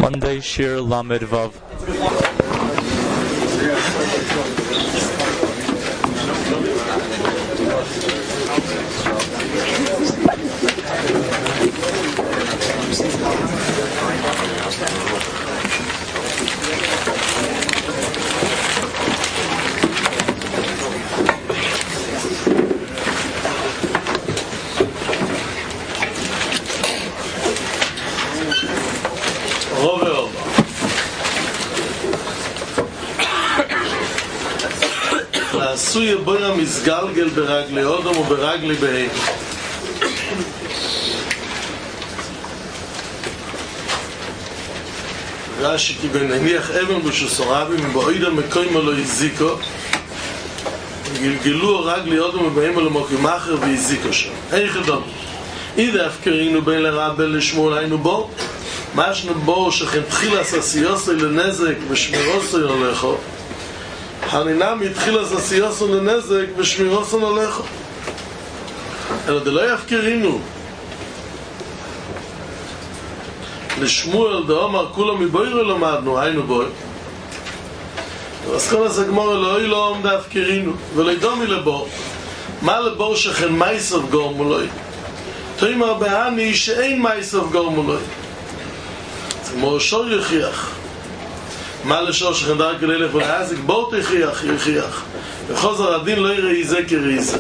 Monday, Shir Lamed Vav. עשוי בויר מסגלגל ברגלי אודום וברגלי בהמה. רש"י כי בנניח אבן בשוסורבים ובאוידה מקוימה לא הזיקו גלגלו רגלי אודום ובהמה למוקים אחר והזיקו שם. איך אדום? אידה הפקרינו בין לרבל לשמואל היינו בו משנו בו שכן תחיל עשיוסי לנזק ושמירוסי הולכו הנינם התחיל עשיוסי לנזק ושמירוסי הולכו אלא דלא יפקרינו לשמואל דאמר כולם מבויר למדנו היינו בוי אז כל הזה גמור אלוהי לא עומד הפקרינו ולא דומי לבו מה לבו שכן מייסף גורמולוי תאמר בהני שאין מייסף גורמולוי כמו שור יחיח מה לשור שכן דרך ללך ולעזק בוא תחיח וחוזר הדין לא יראי זה כראי זה.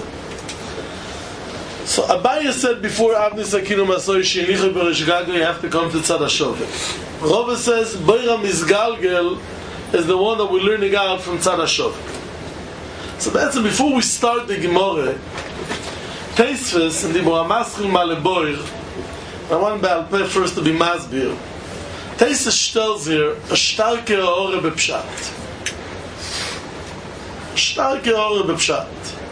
So Abaye said before Avnei Sakinu Masoi Shinichu Berish Galgel you have to come to Tzad HaShovet. Rova says Boira Mizgalgel is the one that we're learning out from Tzad HaShovet. So that's before we start the Gemara Teisves in the Moamaschil Maleboir I want Baal Peh first to be Masbir. Teisves tells here a starke Ore Bepshat. Starke Ore Bepshat.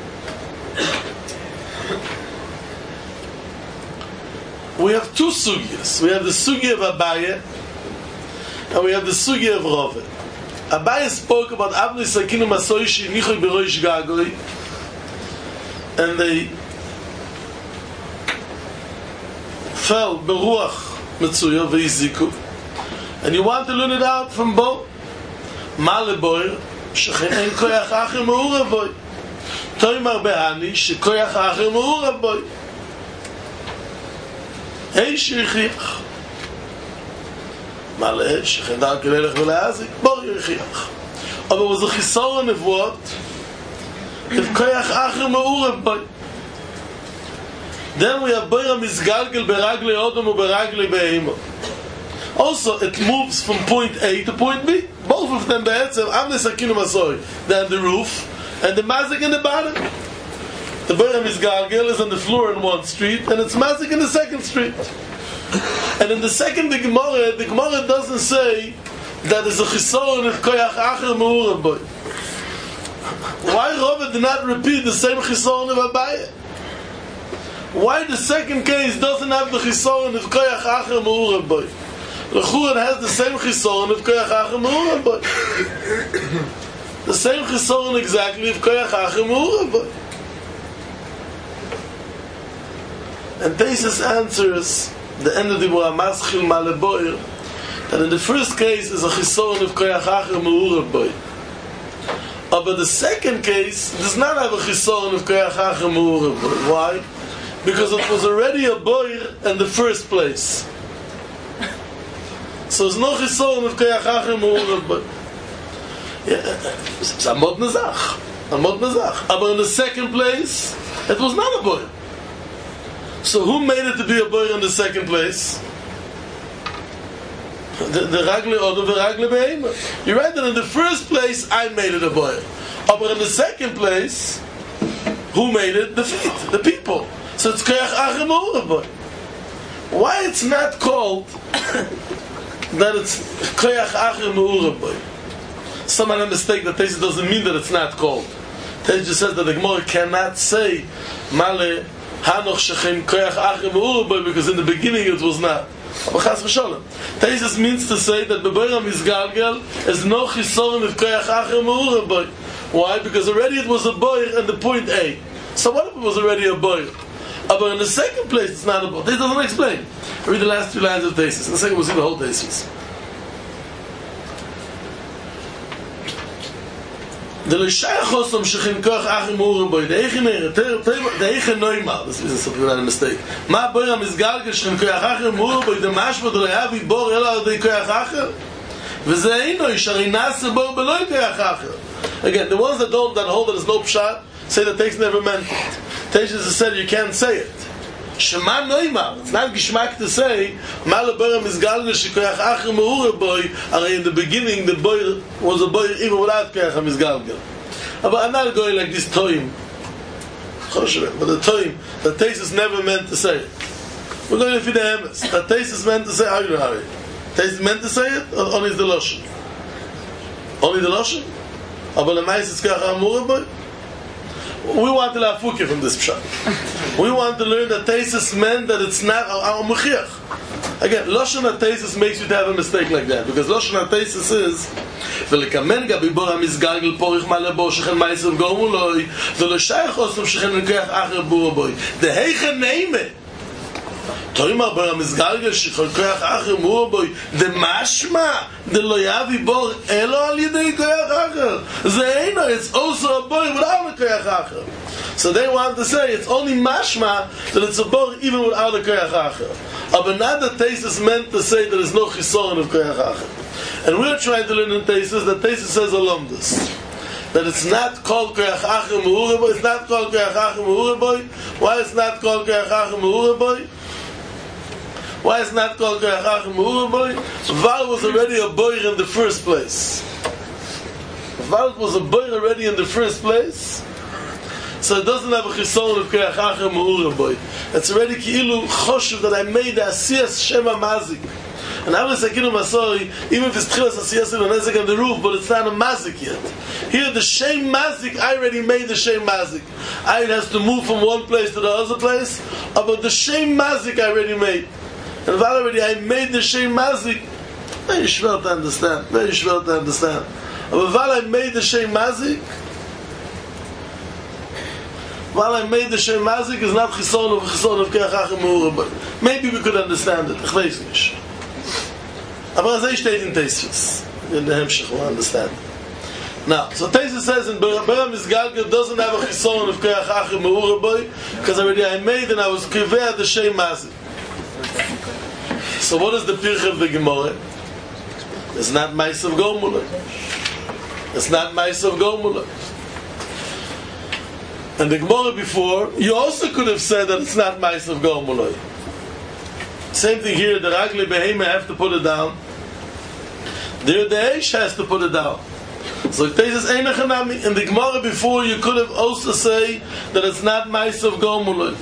We have two sugyas. We have the sugya of Abaye and we have the sugya of Rove. Abaye spoke about Avnei Sakinu Masoi Shinichu Berish Galgel and they fell beruach Metzuya v'yiziku and you want to learn it out from Bo Maleboir shechen ein koyach acher me'urav boy toimar behani shekoyach acher me'urav boy hey shirichiach male shechen darke lelech v'le'azik bor yirichiach aber was a chisor nevuot if koyach acher me'urav boy. Then we have Boira Mizgalgel beragli Odom and beragli Behema. Also, it moves from point A to point B. Both of them be'etzem Avnei Sakinu Masoi. They're on the roof and the Mazik in the bottom. The Boira Mizgalgel is on the floor in one street and it's Mazik in the second street. And in the second the Gemara doesn't say that there's a chisoron of koyach acher me'urav boy. Why Rova did not repeat the same chisoron of Abaye? Why the second case doesn't have the chisoron of koyach acher me'urav boy? L'churan has the same chisoron of koyach acher me'urav boy. The same chisoron exactly of koyach acher me'urav boy. And Teisus answers the end of the Moamaschil Maleboir that in the first case is a chisoron of koyach acher me'urav boy. But the second case does not have a chisoron of koyach acher me'urav boy. Why? Because it was already a boir in the first place. So there's no chisoron of koyach acher me'urav boy. It's amod nezach. But in the second place, it was not a boir. So who made it to be a boir in the second place? The ragli odom the ragli behema. You're right that in the first place I made it a boir. But in the second place, who made it? The feet, the people. So it's koyach acher me'urav boy. Why it's not called that it's koyach acher me'urav boy? Someone had a mistake that Teisus doesn't mean that it's not called. Teisus just says that the Gemara cannot say male hanoch shechen koyach acher me'urav boy because in the beginning it was not. But chas v'sholem. Teisus means to say that Boira Mizgalgel is no chisoron of koyach acher me'urav boy. Why? Because already it was a boir at the point A. So what if it was already a boir? But in the second place, it's not a boir. This doesn't explain. Read the last two lines of Teisus. In the second, we'll see the whole Teisus. Der Lishayachosam shechin koach achim ureboy. Der eichen Neumar. Das ist ein mistake. Ma boira misgalgel shechin koach achim ureboy. Der Mashma der Lehavi bor ela adei koach achim. V'ze eino yishari nase bor beloi koach achim. Again, the ones that hold that there's no pshat say that Teisus never meant it. Teisus said you can't say it. Shema Neumar. It's not geschmack to say Mala boira misgalgel shechin koach achim ureboy. In the beginning the boy was a boy even without koach misgalgel. But I'm not going like this toim. But the toim, the Teisus never meant to say it. We're going to feed the emes. The Teisus meant to say Ari. Teisus meant to say it, or only the Loshen? Only the Loshen? But the Mais is Kach Amurah. We want to lafuke from this pshat. We want to learn that Teisus meant that it's not Muchiach. Again, Loshen HaTeisus makes you to have a mistake like that, because Loshen HaTeisus is ולקמן גבי בור המסגלגל פורך מלא בור שכן מייסר גורמו לוי ולא שייך עושים שכן נקח אחר בור בוי דהיכן נעימה תוימר בור המסגלגל שכן נקח אחר בור בוי דמשמע דלא יביא בור אלו על ידי קח אחר זה אינו, it's also a boy without a קח אחר. So they want to say it's only mashma that it's a בור even without a קח אחר. But not that Teisus meant to say that there's no chisoron of קח אחר. And we're trying to learn in Teisus that Teisus says alumdus. That it's not called Koyach Achim Mehureboy. It's not called Koyach Achim Mehureboy. Why it's not called Koyach Achim Mehureboy? Why it's not called Koyach Achim Mehureboy? Val was already a boy in the first place. Val was a boy already in the first place. So it doesn't have a chisoron of Koyach Achim Mehureboy. It's already ki'ilu choshev that I made the asiyas shema mazik. And I was like, even if it's tchilas asiyas and nezek on the roof, but it's not a mazik yet. Here, the shem mazik, I already made the shem mazik. I has to move from one place to the other place, but the shem mazik I already made. And if I made the shem mazik, very schwer to understand. But while I made the shem mazik, is not chisoron of Koyach Achim Mehureboy. Maybe we could understand it. Ich weiß nicht. Aber as steht in Teisus. In the Hemshech, we'll understand. Now, so Teisus says in Bera Misgalgel doesn't have a chisoron of Koyach Achim Mehureboy because already I made and I was kiveh the Shem Mazik. So what is the Pirche of the Gemara? It's not Ma'asav Gomuloi. And the Gemara before, you also could have said that it's not Ma'asav Gomuloi. Same thing here, the Ragli Behema have to put it down. There the Eish has to put it down. So Teisus Einachanami. In the Gemara before, you could have also say that it's not Ma'asav Gomuloi.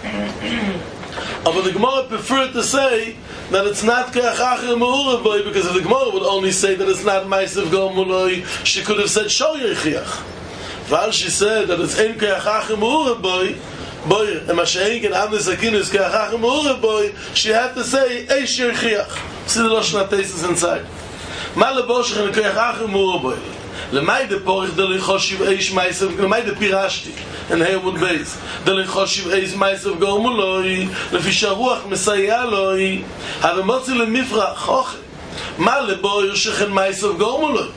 But the Gemara preferred to say that it's not Koyach Achim Mehureboy, because if the Gemara would only say that it's not Ma'asav Gomuloi, she could have said Shor Yechiach. While she said that it's Ein Koyach Achim Mehureboy, boy, and Mashiach and Amnes Akin is Koyach Achim Mehureboy, she had to say Eish Yechiach. See the Lashon HaTeisus inside. Ma leboshech and Koyach Achim Mehureboy. Lemay de porich de lichoshiv eish ma'asav, lemay de pirashti and Heimud Beis. De lichoshiv eish ma'asav gomuloi, lefi sharuach mesayaloi, have motzi lemifra choche. Ma leboir shechen ma'asav gomuloi.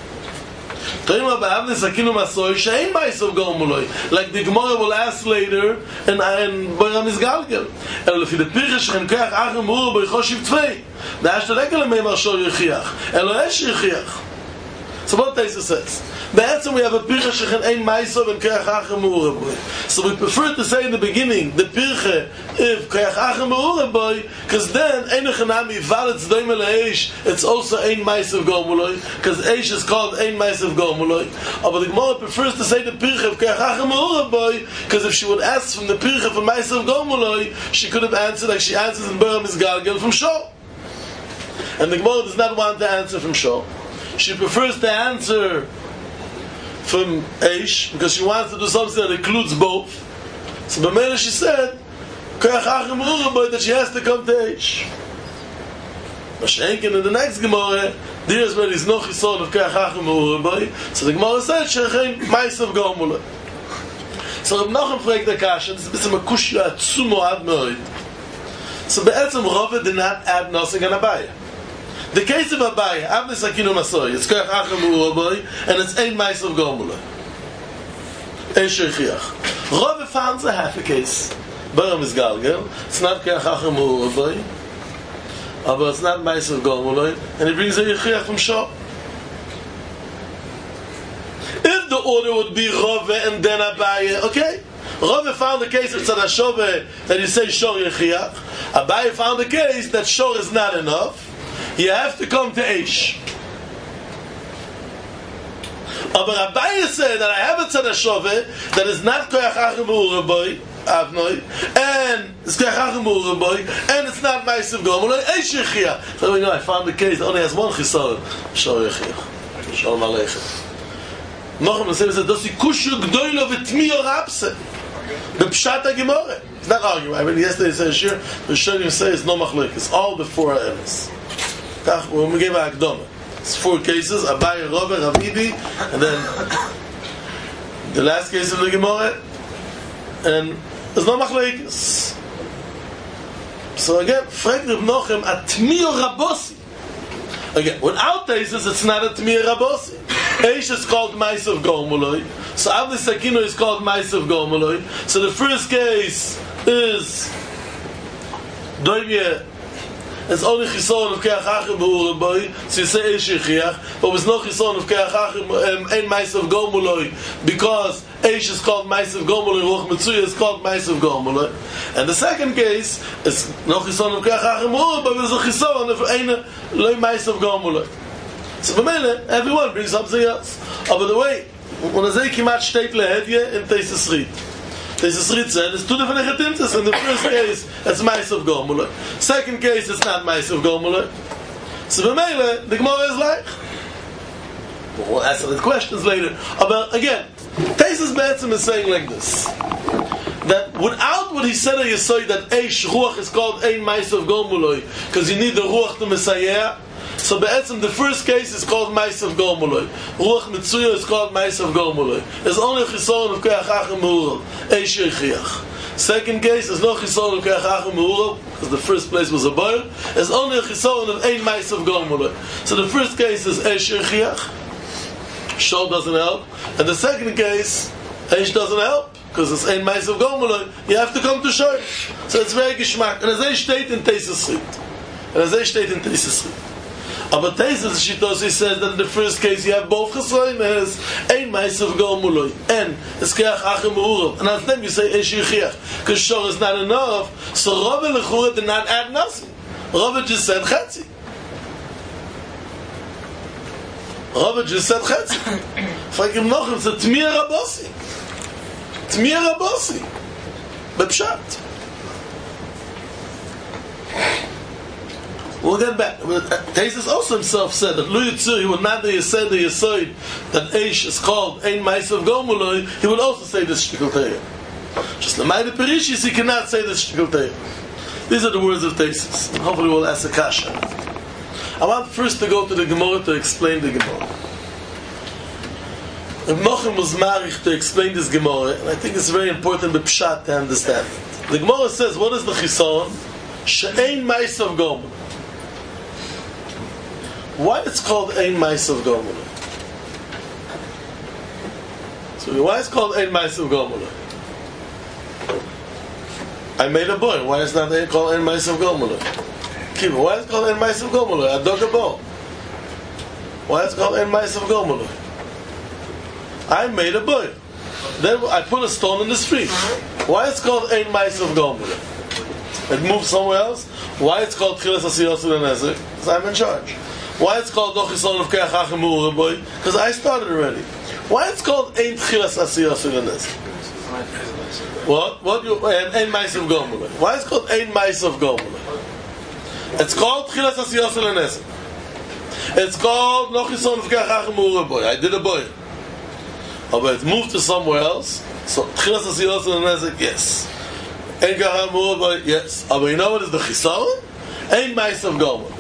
Toima ba'avnes akinu masoi she'ein ma'asav gomuloi. Like the Gemara will ask later, and Bora Misgalgel. And lefi de pirche shechen Koyach Achim Mehureboy choshiv tvei. Da hast du rekel meimar shor yechiach. Elo esh yechiach. So what Teisus says? The answer, we have a pirche shechen ein ma'asav and Koyach Achim Mehureboy. So we prefer to say in the beginning the pirche if Koyach Achim Mehureboy, because then einachanami valetz doime le'eish, it's also ein ma'asav gomuloi, because eish is called ein ma'asav gomuloi. But the Gemara prefers to say the pirche of Koyach Achim Mehureboy, because if she would ask from the pirche for ma'asav gomuloi, she could have answered like she answers in Bera Misgalgel from Shor. And the Gemara does not want to answer from Shor. She prefers to answer from Eish because she wants to do something that includes both. So B'meila she said Koyach Achim Mehureboy, that she has to come to Eish. Mashenkin in the next Gemara, there is where there is no chisoron of Koyach Achim Mehureboy. So the Gemara said shechein ma'asav gomuloi. So Reb Nachum fragt the kasha, this is a bisschen a kushya atzumo ad me'od. So be'etzem Rava did not add nothing on Abaya. The case of Abaye, Avnei Sakinu Masoy, it's Koyach Achim U'Raboy, and it's Ein Ma'asav Gomuloi. Ein Sheichiach. Rove found a half a case. Baram is Galgel. It's not Koyach Achim U'Raboy, but it's not Ma'asav Gomuloi, and he brings a Yechiach from Shor. If the order would be Rove and then Abaye, okay. Rove found the case of Tzad HaShoveh that you say Shor Yechiach. Abaye found the case that Shor is not enough. You have to come to Eish. But Abaye said that I have a Tzad HaShoveh that is not Koyach Achim U'Raboy, Avnoi, and it's Koyach Achim U'Raboy, and it's not Ma'asav Gomuloi, Eish Yechiach. So I found the case that only has one Chisar, Shor Yechiach. Shalom Aleichem. Nochem says that does he kushu gdoilo v'tmiyo rapse. The Pshat HaGemorah. It's not arguing. I mean, yesterday he said here, the Shonim say it's no machlok. It's all before Emes. When we gave a Akdoma, it's 4 cases: Abaye, Rove, Ravidi, and then the last case of the Gemorah, and there's no machlok. So again, Frag Reb Nochem atmiyo rabosi. Again, without Taisus, it's not a Tmiya Rabosi. Eish is called Ma'asav Gomuloi. So Avnei Sakinu is called Ma'asav Gomuloi. So the first case is Doimye. It's only Chison of Koyach Achim U'Raboy. So you say Eish Yechiach. But there's no Chison of Koyach Achim and Ma'asav Gomuloi, because Eish is called Ma'asav Gomuloi, Ruach Mitzuya is called Ma'asav Gomuloi. And the second case is no Chison of Koyach Achim U'Raboy, but there's a Chison of Ein Loi Ma'asav Gomuloi. So for me, everyone brings something else. But the way, when I say Kimat Shteit Lehedye in Teisus Rit, Teisus Rit said it's 2 different Echetimtis. In the first case, it's Ma'asav Gomuloi. Second case, it's not Ma'asav Gomuloi. So for me, the Gemara is like, we'll answer the questions later. But again, Teisus Be'etzim is saying like this, that without what he said on Yesod, that Eish Ruach is called Ein Ma'asav Gomuloi, because you need the Ruach to Messiah. So be'etzim, the first case is called Ma'asav Gomuloi. Ruach Mitzuya is called Ma'asav Gomuloi. There's only a Chison of Koyach Achim U'Raboy, Eish Yechiach. Second case is no Chison of Koyach Achim U'Raboy, because the first place was a boil. There's only a Chison of Ein Ma'asav Gomuloi. So the first case is Eish Yechiach. Shor doesn't help. And the second case, Eish doesn't help, because it's Ein Ma'asav Gomuloi. You have to come to Shor. So it's very geschmack. And as they state in Teisus Rit. But Teisus Shitos, he says that in the first case you have both Chesroines, Ein Ma'asav Gomuloi, and it's Koyach Achim U'Raboy. And as them you say Eish Yechiach, because Shor is not enough. So Rove Lechura did not add nothing. Rove just said Chetzi. Rove just said Chetzi. Frakim Nochem, it's a Tmiya Rabosi. Tmiya Rabosi. Bepshat. We'll get back. Teisus also himself said that Lu Yitzur, he would not say the Yesod that Eish is called Ein Ma'asav Gomuloi, he would also say this Shtikul Teir. Just the Maide Perishis, he cannot say this Shtikul Teir. These are the words of Teisus. Hopefully we'll ask a kasha. I want first to go to the Gemara to explain the Gemara. If Nochem was marich to explain this Gemara, and I think it's very important b'pshat to understand it. The Gemara says, what is the Chison? She'ein Ma'asav Gomuloi. Why it's called Ein Ma'asav Gomuloi? So why it's called Ein Ma'asav Gomuloi? I made a boy. Why is not called Ein Ma'asav Gomuloi? Kiva, why is it called Ein Ma'asav Gomuloi? I dug a ball. Why is it called Ein Ma'asav Gomuloi? I made a boy. Then I put a stone in the street. Why it's called Ein Ma'asav Gomuloi? It moved somewhere else. Why it's called Chilas Asiyos U'Lenezer? Because I'm in charge. Why it's called No Chison of Koyach Achim U'Raboy? Because I started already. Why it's called Ein Chilas Asiyos U'Lenezer? What? Ein Ma'asav Gomuloi. Why it's called Ein Ma'asav Gomuloi? It's called Chilas Asiyos U'Lenezer. It's called No Chison of Koyach Achim U'Raboy. I did a boy. But it moved to somewhere else. So Chilas Asiyos U'Lenezer, yes. Ein Koyach Achim U'Raboy, yes. But you know what is the Chison? Ein Ma'asav Gomuloi.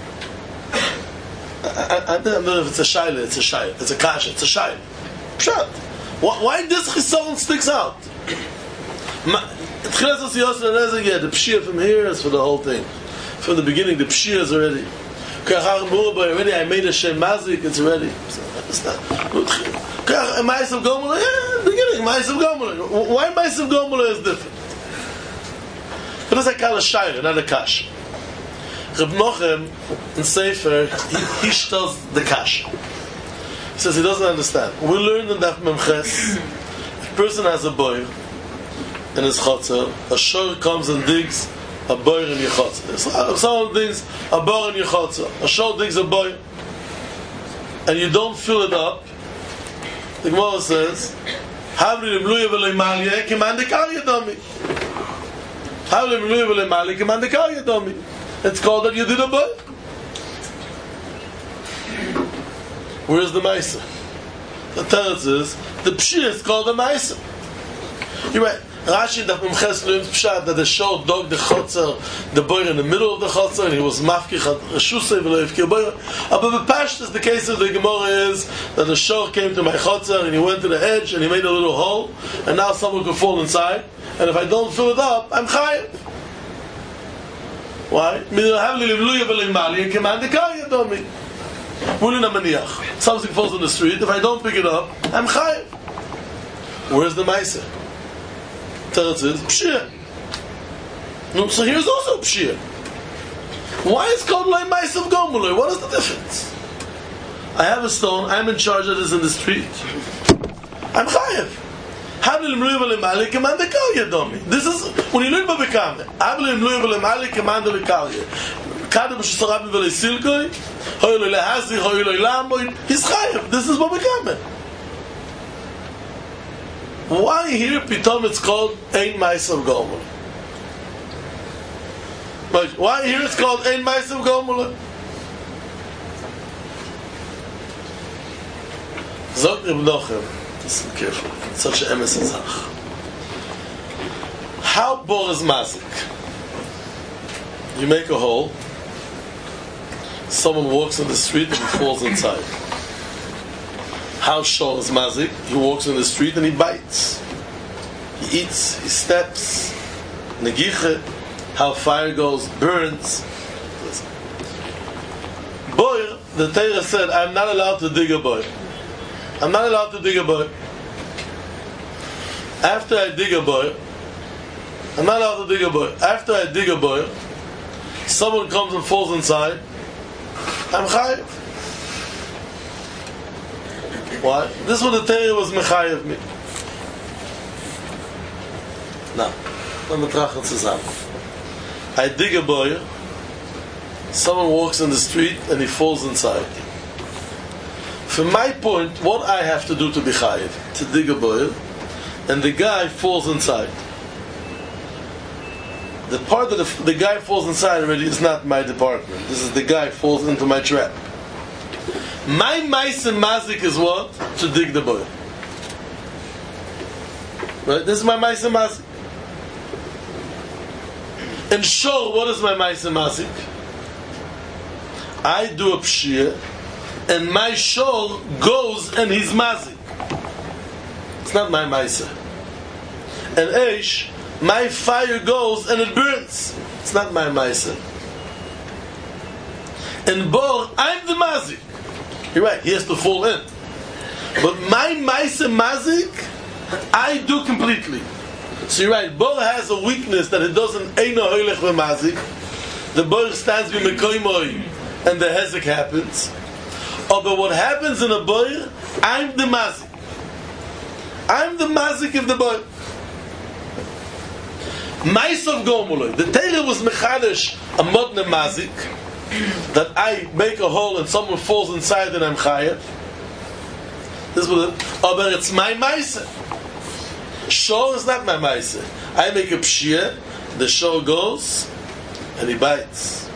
I don't know if it's a shaila, it's a kasha, it's a shaila. Pshat. Why this chisaron sticks out? The pshia from here is for the whole thing. From the beginning, the pshia is already. Already I made a Shem Mazik, it's ready. It's not. Ma'asav Gomula, beginning, Ma'asav Gomula. Why Ma'asav Gomula is different? But it's like a Shayla, not a Kash. Reb Nochem, in Sefer, he tells the Kash. He says he doesn't understand. We learned in Daf Memches, if a person has a boy in his chotzer, a shor comes and digs a boy in your chotzer. Someone digs a boy in your chotzer. A shor digs a boy, and you don't fill it up. The Gemara says, "Havli lemluya v'leimalye kiman dekar yadomi." Havli lemluya v'leimalye kiman dekar yadomi. It's called that you did a boy. Where's the Maisa? The Teretz is the Pshir is called the Maisa. You're right. Rashi Daf Memches learns Pshat that the shor dug the chotzer, the boy in the middle of the chotzer, and he was mafkich at Reshusei v'lo yifkir boy. But Pashtus, the case of the Gemara is that the shor came to my chotzer and he went to the edge and he made a little hole, and now someone could fall inside. And if I don't fill it up, I'm chayav. Why? Something falls on the street. If I don't pick it up, I'm chayav. Where's the Maisa? Teretz is Pshir. No, so here's also Pshir. Why is called like Ma'asav Gomuloi? What is the difference? I have a stone. I'm in charge of this in the street. I'm chayav. This is when you learn Babikame. He's chayav. This is Babikame. Why here Pitom it's called Ein Ma'asav Gomuloi? Why here it's called Ein Ma'asav Gomuloi? Zog Reb Nochem. Listen carefully. It's such an emes azach. How bor is mazik? You make a hole. Someone walks in the street and he falls inside. How shor is mazik? He walks in the street and he bites. He eats. He steps. Negiche. How fire goes, burns. Boy, the Torah said, I'm not allowed to dig a boy. I'm not allowed to dig a boy. After I dig a boy, I'm not allowed to dig a boy. After I dig a boy, someone comes and falls inside, I'm chayav. Why? This is what the Torah was mechayev me. Now, let me trachen zusammen. I dig a boy, someone walks in the street and he falls inside. From my point, what I have to do to be chayiv? To dig a boy, and the guy falls inside. The part that the guy falls inside already is not my department. This is the guy falls into my trap. My ma'aser mazik is what? To dig the boy. Right? This is my ma'aser mazik. And shor, what is my ma'aser mazik? I do a pshir, and my shor goes and he's mazik. It's not my ma'aser. And eish, my fire goes and it burns. It's not my ma'aser. And bor, I'm the mazik. You're right, he has to fall in. But my ma'aser mazik, I do completely. So you're right, bor has a weakness that it doesn't eino hoylech v'mazik. The bor stands b'mekoymoi and the hezek happens. Oh, but what happens in a bor, I'm the mazik. I'm the mazik of the bor. Ma'asav Gomuloi. The Torah was mechadesh a modne mazik, that I make a hole and someone falls inside and I'm chayav. This was it. Oh, but it's my ma'aser. Shor is not my ma'aser. I make a pshir, the shor goes and he bites.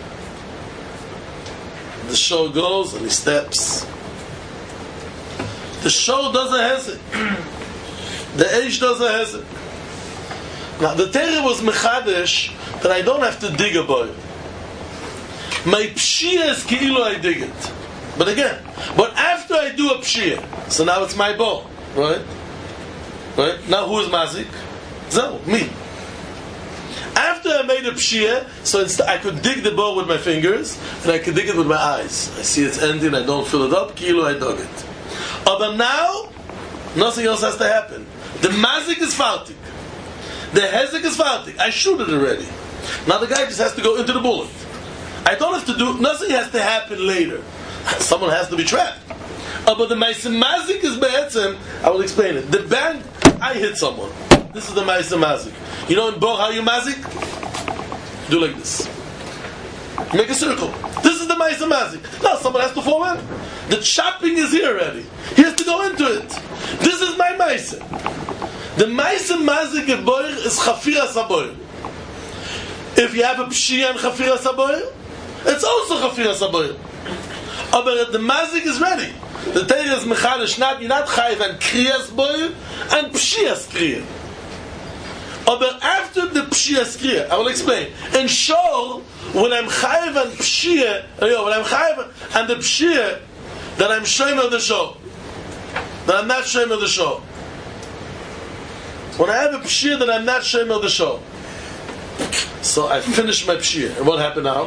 The shor goes and he steps. The shor doesn't hesitate. The eish doesn't hesitate. Now the Torah was mechadesh that I don't have to dig a boy. My pshia is ki'ilu I dig it. But again, but after I do a pshia, so now it's my bow, right? Right? Now who is mazik? Zeh, me. After I made a pshia, so I could dig the bow with my fingers, and I could dig it with my eyes. I see it's ending, I don't fill it up, kilo, I dug it. But now, nothing else has to happen. The mazik is fartik. The hezek is fartik. I shoot it already. Now the guy just has to go into the bullet. I don't have to do, nothing has to happen later. Someone has to be trapped. But the mazik is be'etzem, I will explain it. The bang, I hit someone. This is the mazik. You know in Bor how you mazik? Do like this. Make a circle. This is the mazik. Now someone has to fall in. The chopping is here already. He has to go into it. This is my mazik. The mazik of Bor is chafira saboy. If you have a pshia and chafira saboy, it's also chafira saboy. But the mazik is ready. The Torah is mechalish, you're not chayiv and kriyas boy and pshias kriya. But after the pshias kriya, I will explain. In shor, when I'm chayiv and pshia, when I'm chayiv and the pshia, then I'm shoym of the shor. Then I'm not shoym of the shor. When I have a pshia, then I'm not shoym of the shor. So I finished my pshia. And what happened now?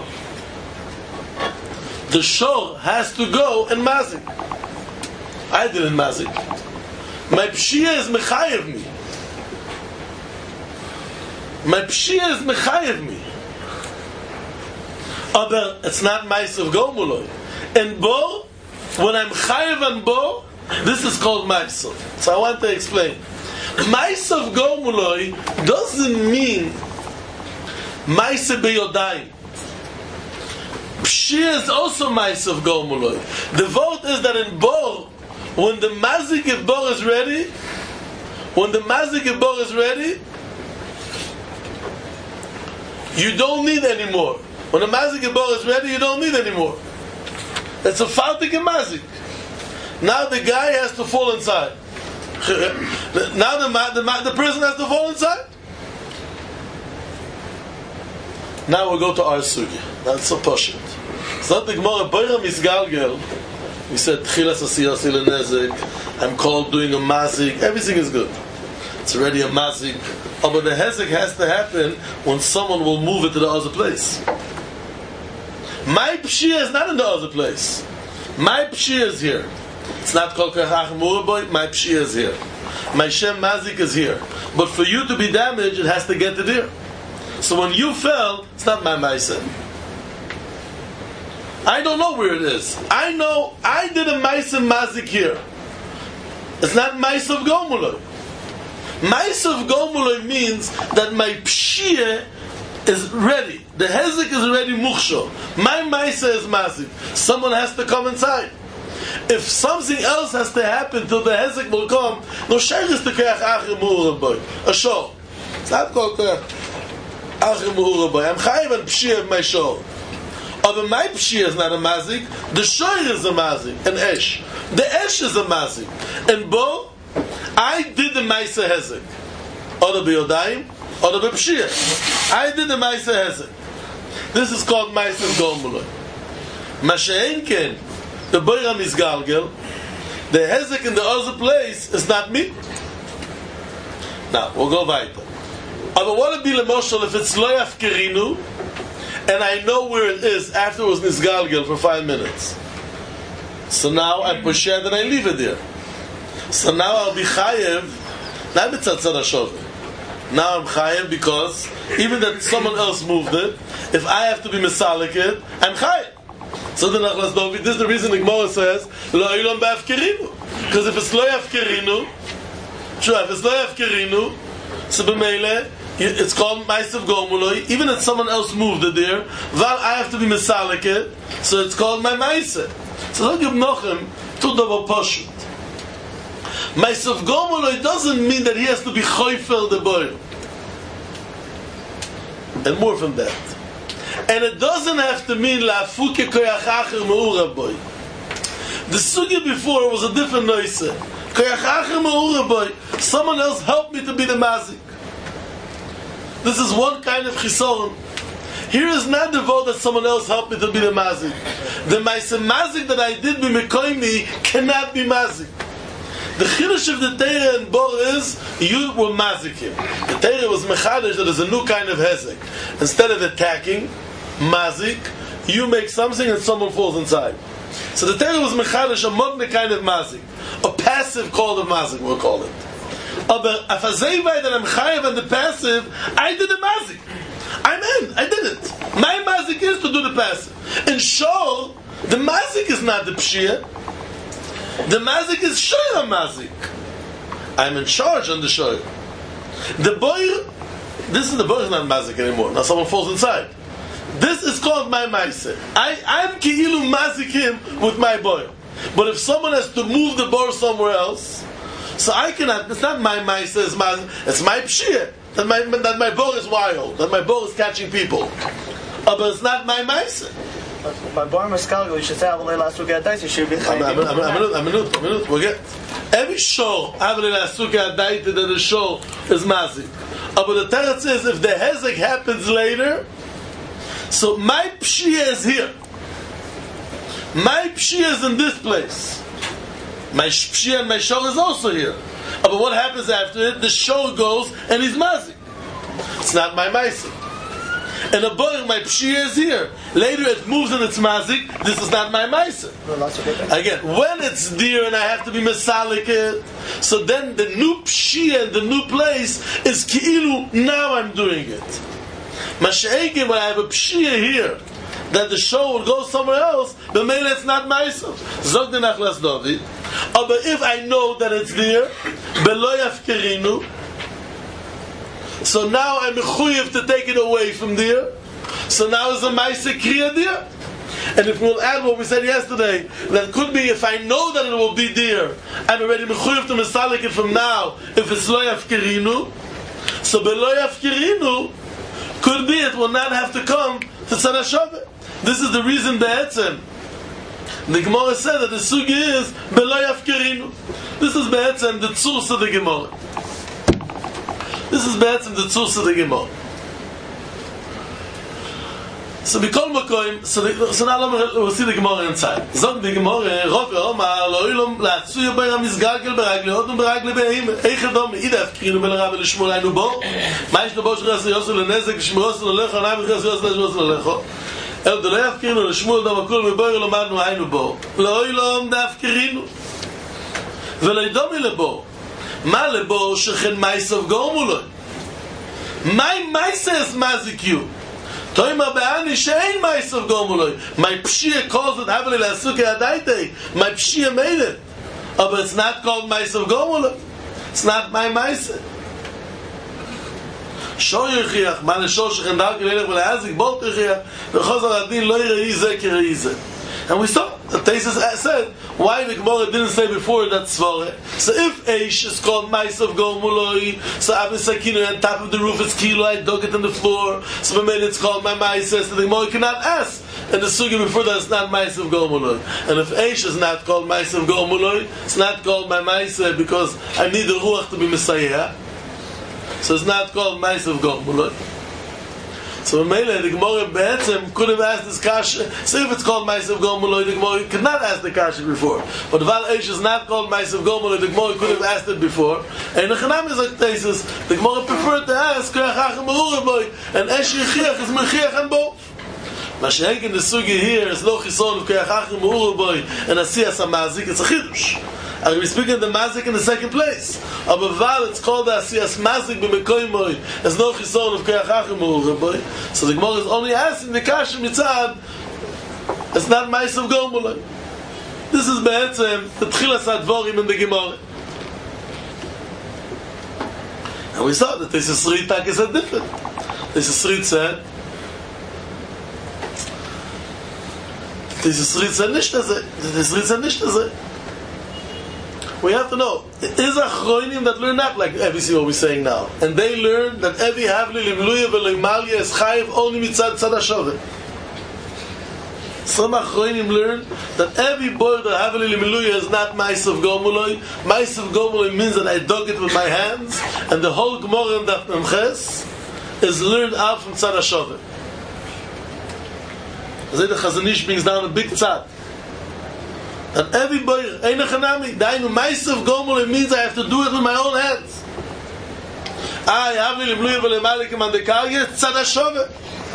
The shor has to go and mazik. I didn't mazik. My pshia is mechayev me. My pshia is mechayev me. But it's not ma'asav gomuloi. In Bo, when I'm chayev on Bo, this is called ma'asav. So I want to explain. Ma'asav gomuloi doesn't mean ma'asav beyodayim. Pshia is also ma'asav gomuloi. The vote is that in Bo, when the mazik of Bor is ready, you don't need anymore. When the mazik of Bor is ready, you don't need anymore. It's a fartik and mazik. Now the guy has to fall inside. Now the person has to fall inside. Now we'll go to our sugi. That's so poshut. It's not the Gemara Boira Misgalgel. We said Tchilas Asiyas Il Nezek. I'm called doing a mazik. Everything is good. It's already a mazik. But the hezek has to happen when someone will move it to the other place. My pshia is not in the other place. My pshia is here. It's not called Kachach Muraboy. My pshia is here. My shem mazik is here. But for you to be damaged, it has to get to there. So when you fell, it's not my ma'aseh. I don't know where it is. I know I did a ma'aseh mazik here. It's not ma'aseh of gomuloi. Ma'aseh of gomuloi means that my pshia is ready. The hezek is already mukhsho. My ma'aseh is mazik. Someone has to come inside. If something else has to happen till the hezek will come, no shaykh is to kayach achim mu'uraboy. A show. It's not called achim mu'uraboy. I'm chayiv and pshia of my show. But my pshia is not a mazik. The shoyer is a mazik. An esh. The esh is a mazik. And Bo, I did the ma'aseh hezek. Or the biyodayim, or the pshia. I did the ma'aseh hezek. This is called ma'aseh gomuloi. Masha'enken, the boira misgalgel, the hezek in the other place is not me. Now, we'll go weiter. But what would be lemoshel if it's lo yafkerinu, and I know where it is after it was nisgalgel for 5 minutes. So now I push it and I leave it there. So now I'll be chayev, not mitzatzad hashove. Now I'm chayev because even that someone else moved it, if I have to be misalik it, I'm chayev. So the Nachlas Dovid, this is the reason the Gemara says, lo ilom ba'afkerinu. Because if it's lo yafkerinu, if it's lo yafkerinu, so b'meile, it's called Ma'asav Gomuloi. Even if someone else moved it there, Val I have to be Mesalik it, so it's called my Ma'asav. So don't give Nochem two double poshut. Ma'asav Gomuloi doesn't mean that he has to be Choyfel the boy. And more from that. And it doesn't have to mean La'afuke Koyach Acher Me'ura boy. The sugi before was a different noise. Koyach Acher Me'ura boy. Someone else helped me to be the mazik. This is one kind of chisoron. Here is not the vote that someone else helped me to be the mazik. The mazik that I did be mekoimi cannot be mazik. The chiddush of the Torah and Bor is you were mazikim. The Torah was mechadish that is a new kind of hezek. Instead of attacking, mazik, you make something and someone falls inside. So the Torah was mechadish a modern kind of mazik, a passive call of mazik, we'll call it. But if I say that I'm chayav and the passive, I did the mazik. I'm in. I did it. My mazik is to do the passive. In shor, the mazik is not the pshia. The mazik is shoyra mazik. I'm in charge on the shoyra. The boy, this is the boy is not mazik anymore. Now someone falls inside. This is called my maise. I'm ki'ilu mazik him with my boy. But if someone has to move the boy somewhere else, so I cannot. It's not my maise. It's my pshia. That my boy is wild. That my boy is catching people. But it's not my maise. My boy Meskalgo, you should say Avalei Lasuk Adais, you should be a minute. We'll get every shor Avalei Lasuk Adais that the shor is mazik. But the Torah says if the hezek happens later, so my pshia is here. My pshia is in this place. My pshia and my shor is also here. But what happens after it? The shor goes and he's mazik. It's not my mazik. And a boy, my pshia is here. Later it moves and it's mazik. This is not my maisa. Again, when it's dear and I have to be mesalik it, so then the new pshia and the new place is ki'ilu, now I'm doing it. Masha'egin, when I have a pshia here, that the show will go somewhere else, but maybe it's not myself. Zog the nachlas David. But if I know that it's there, beloy afkerinu, so now I'm mechuyev to take it away from there. So now is a ma'aseh kriya there. And if we'll add what we said yesterday, that could be if I know that it will be there, I'm already mechuyev to mesalik it from now. If it's lo yafkerinu, so beloy yafkerinu could be it will not have to come to Tzad HaShaveh. This is the reason be'etzem. The Gemara said that the sugi is beloy yafkerinu. This is be'etzem the tzurs of the Gemara. This is be'etzem the tzurs of the Gemara. So b'kol makoim, so now we'll see the Gemara inside. Zog the Gemara, Rov Omar, lo'ilom la'atzuya b'ra mizgalgel b'ragli odum b'ragli b'heim, eichadom ida afkirinu b'l'ra v'l'shmur aynu bo, ma'ish l'bo sh'chas l'yosu l'nezek, sh'mirosu l'lecho, na'im l'chas l'yosu l'lecho, el do le'afkirinu l'shmur dam akul m'boir l'omadnu aynu bo, lo'ilom da'afkirinu, v'lo'idom ilebo, ma lebo shechen ma'isov gormuloi, my ma'isa is mazikyu, Toima be'ani she'ein ma'isov gomuloi. My pshia calls it Avalei Lasuk Adaitei. My pshia made it. But it's not called ma'isov gomuloi. It's not my ma'isa. Shor yichiach, man shor shechen dar kelelech v'le'azik bol yichiach, v'chozar adin lo yirei zeh kirei zeh. And we saw, the Taisus said, why the Gemara didn't say before that Svare. So if Eish is called Ma'asav Gomuloi, so Avin Sakinu on top of the roof, it's Kilo, I dug it on the floor, so maybe it's called my Ma'asav, so the Gemara cannot ask. And the Sugi before that, it's not Ma'asav Gomuloi. And if Eish is not called Ma'asav Gomuloi, it's not called my Ma'asav because I need the Ruach to be Messiah. So it's not called Ma'asav Gomuloi. So Mele, the Gemara Be'etzem could have asked this kasha. See if it's called Ma'asav Gomuloi, the Gemara could not ask the kasha before. But the Val Eish is not called Ma'asav Gomuloi, the Gemara could have asked it before. And the Chanam is like Taisus, the Gemara preferred to ask Koyachach Me'urah, and Eish Yechiach is Mechiach and both. Mashiach in the Sugi here is Lo Chison of Koyachach Me'urah, and Asiyas HaMazik, it's a Chidush. And we speak of the mazik in the second place. Abaval, it's called the Asiyas Mazik b'mekoimoy. There's no chison of Koyachachim Me'urah. So the Gemara is only asking the Kasha Mitzad. It's not Ma'asav Gomuloi. This is be'etzem the Tchilas HaDvorim in the Gemara. And we saw that this is Sri Tak is different. This is Sri said. This is Sri said nicht das. This is Sri said nicht das. We have to know, it is achronim that learn not like everything what we're saying now. And they learn that every havli limluya v'leimalya is chayiv only mitzad tzad HaShaveh. Some achronim learn that every boy that havli limluya is not ma'asav gomuloi. Ma'asav gomuloi means that I dug it with my hands, and the whole Gemara in Daf Memches is learned out from tzad HaShaveh. The Chazon Ish brings down a big tzad. And every boy, Einachanami, Dainu Maisav Gomul, it means I have to do it with my own hands. I have to Limluya V'Lemalikim and the Karya, Tzad HaShoveh.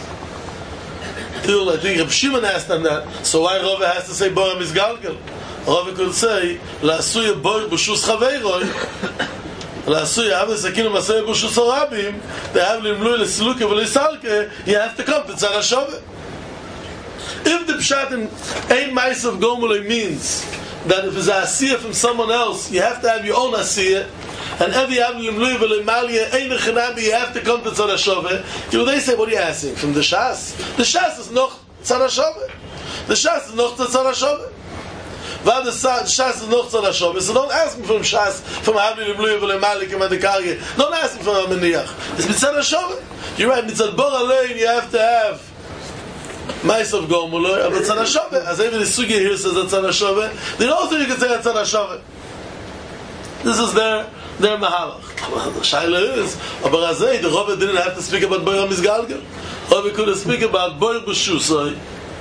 I think Reb Shimon asked them that. So why Rava has to say Bora Mizgalgal? Rava could say La'asuya Bor B'Shus Chaveiroi, La'asuya Have Sakinu Masei B'Shus Orabim, they have Limluya L'Siluke V'Lisalke, you have to come to Tzad HaShoveh. If the Pshat in Ein Maisav Gomulei means that if it's a Asiyah from someone else, you have to have your own Asiyah, and every Avlim Luivel Malia Ein Chanabi, you have to come to Tzad HaShoveh. They say, what are you asking? From the Shas? The Shas is noch Tzad HaShoveh. The Shas is noch Tzad HaShoveh. While the Shas is noch Tzad HaShoveh, so don't ask me from Shas, from Avlim Luivel Malikim and the Karye. Don't ask me from Aminiach. It's Tzad HaShoveh. You're right, Mitzad Bor Alein, you have to have Maisav Gomuloi, but Tzad HaShoveh. As even the Sugi here says that Tzad HaShoveh, then also you can say that Tzad HaShoveh. This is their Mahalach. The Shaila is, but Razei, the Rava didn't have to speak about Boyer Mizgalgal. Rava could speak about Boyer B'Shusoi.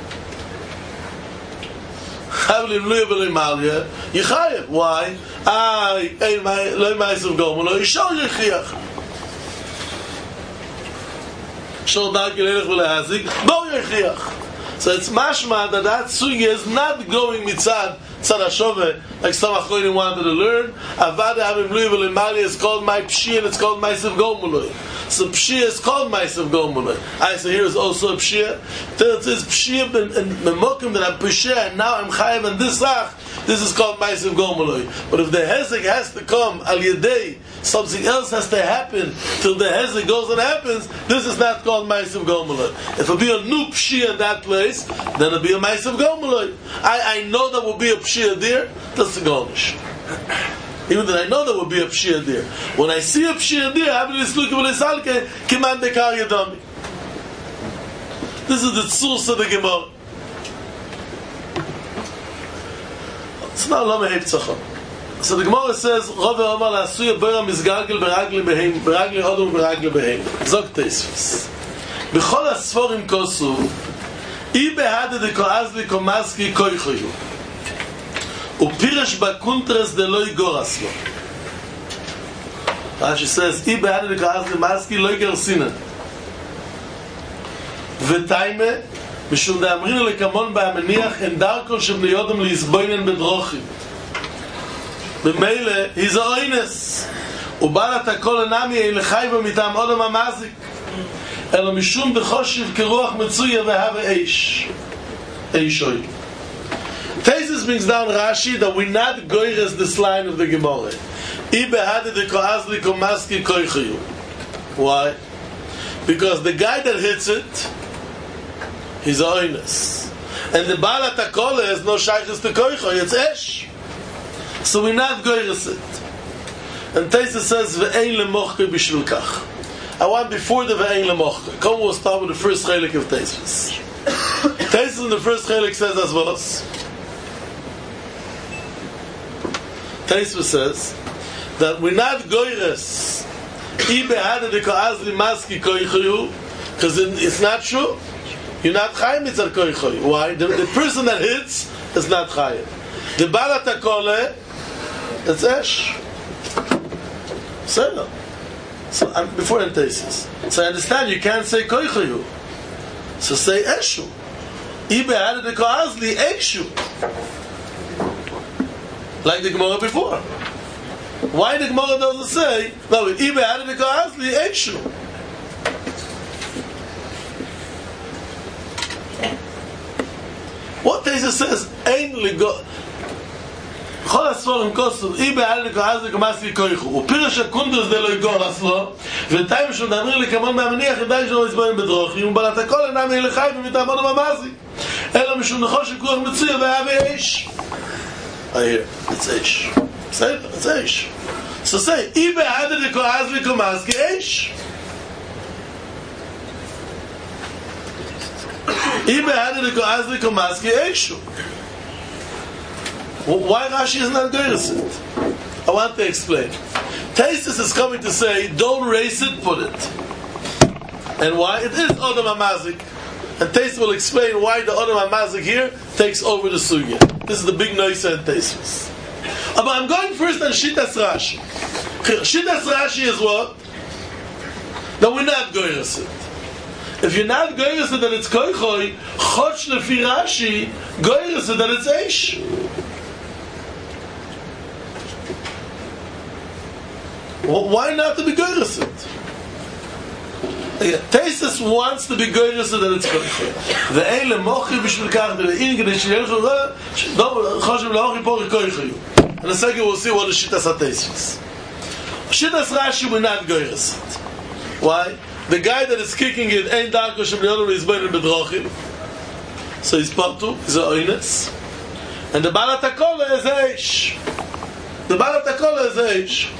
Havlim Luya V'Leimalia, Yichayim. Why? Loi Maisav Gomuloi, Yishol Yechiach. So it's mashma that sugi is not going mitzad Tzad HaShoveh like some achronim wanted to learn. Avada Avim Lui V'Limali is called my Pshia and it's called Maisav Gomuloi. So Pshia is called Maisav Gomuloi. So here is also a Pshia. It says Pshia and Memokim that I'm Pshia and now I'm Chayiv and this Ach. This is called Maisav Gomuloi. But if the Hezek has to come al Yedei, something else has to happen till the Hezek goes and happens, this is not called Maisav Gomuloi. If it'll be a new Pshia in that place, then it'll be a Maisav Gomuloi. I know there will be a Pshia there, that's the Gomish. Even that I know there will be a Pshia there. When I see a Pshia there, I have to look at Salke, Kiman de Karya Dami. This is the source of the Gemara. So now Lama Heptzachon. So the Gemara says, Rove Omar La'asuya Bora Mizgalgal Beragli Behem, Beragli Odom Beragli Behem. Zog Teisfus. B'chol HaSforim Kosu, I behade de Koazli Komaski Koichoyu. Upirish Bakuntres de Loi Goras Lo. Rashi says, I behade de Koazli Maski Loi Gersina. V'taime, Mishum de'amrinu lekamon ba'ameniach en darkon shebnei Yodom li'izboinen bedrochim. B'meile, he's a oines. Ubalat hakol enami ein lechayva mitam Odom hamazik. Elo mishum b'choshiv keruach metzuya v'have eish. Eishoi. Taisus brings down Rashi that we not goyres this line of the Gemara. I behade de koazli komaski koichayu. Why? Because the guy that hits it, he's a oines. And the Baal HaTakola has no shaykhis to koicho, it's esh. So we not goyres it. And Taisus says, Ve'ein lemochke b'shvil kach. I want before the Ve'ein lemochke. Come, we'll start with the first chelik of Taisus. Taisus in the first chelik says as was. Taisus says that we not goyres I behade de koazli maski koichoyu, because it's not true. You're not chayim mitzad koichoyu. Why? The person that hits is not chayim. The Baal HaTakola, it's esh. So before Taisus. So I understand you can't say koichoyu. So say eshu. I behade de koazli eshu. Like the Gemara before. Why the Gemara doesn't say, no, if Ibe had the Koazli, Eishu. What Taisus says, Ein Ligo. Chol HaSforim Kosu, Ibe had the Koazli, Komaski Koichu. Upirish HaKundus de lo Igor Aslo, V'tayim Shon Damri Likamon Ma'ameniach, Yedai Shon Izboin Bedrochim, Baal HaTakola Nami Elechai, V'mitam Odom HaMazik. Elo Mishum Nechosh Kuach Metzuya, V'have Eish. I hear, it's Eish. Say it, it's Eish. So say, I behade de koazli komaski Eish. I behade de koazli komaski Eishu. Why Rashi is not going to sit? I want to explain. Taisus is coming to say, don't race it, put it. And why? It is Odom HaMazik. And Taisus will explain why the Odom HaMazik here takes over the sugya. This is the big noise and Tosfos. But I'm going first on Shittas Rashi. Shittas Rashi is what? That we're not goyres it. If you're not goyres it, then it's koichoi. Chotch lefi Rashi, goyres it, then it's eish. Well, why not to be goyres it? Tosfos wants to be goyres it, then it's koichoi. Ve'ele mochi b'shvil kach de'inge de'shilchu choshev le'ochi pori koichoi. And the second we'll see what is Shittas HaTosfos. Shittas Rashi we're not goyres it. Why? The guy that is kicking it ain't darko shem le'olam is bein bedrochim. So he's partu, he's a oines. And the Baal HaTakola is eish. The Baal HaTakola is eish.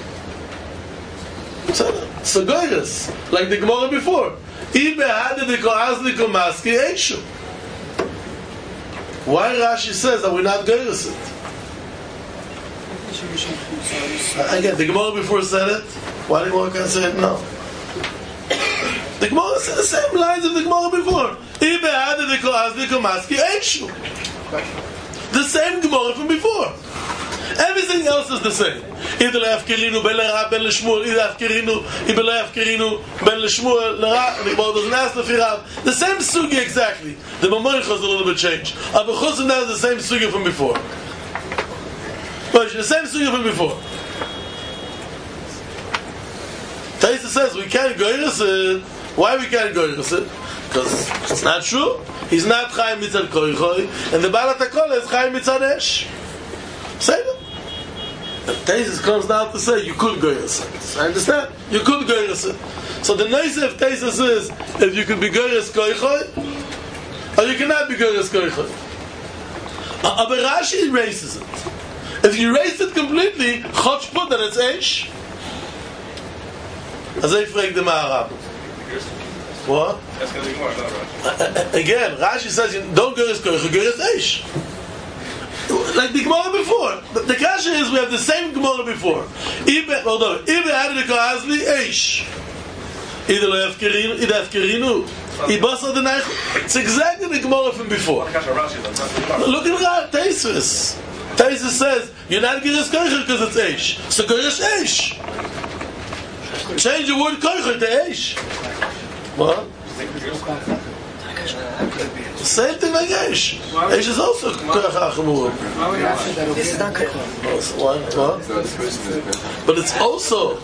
So goyres, like the Gemara before. I behadidiko azliko maski eishu. Why Rashi says that we're not goyres it? Again, the Gemara before said it. Why the Gemara can't say it now? The Gemara said the same lines of the Gemara before. The same Gemara from before. Everything else is the same. The same sugi exactly. The Mamoicha is a little bit changed. Abu Chosim now is the same sugi from before. The same sugi from before. Tosfos says we can't goyres it. Why we can't goyres it? Because it's not true. He's not Chaim Mitzad Koichoi, and the Baal HaTakola is Chaim Mitzad Esh. Say that. Tosfos comes down to say you could goyres it. I understand. You could goyres it. So the nice of Tosfos is if you could be goyres Koichoi, or you cannot be goyres Koichoi. But Rashi erases it. If you erase it completely, Chotch put that it's Esh. As I frag the Maharab. What? Again, Rashi says don't goyres Koichoi, goyres Esh. Like the Gemara before. The kasha is we have the same Gemara before. Hold on. Either lo yafkerinu. It's exactly the Gemara from before. Look at Tosfos. Tosfos says you're not goyres Koichoi because it's Eish. So goyres Eish. Change the word Koichoi to Eish. What? Same thing like Eish. Eish is also Koichoi Chamurim. What? But it's also.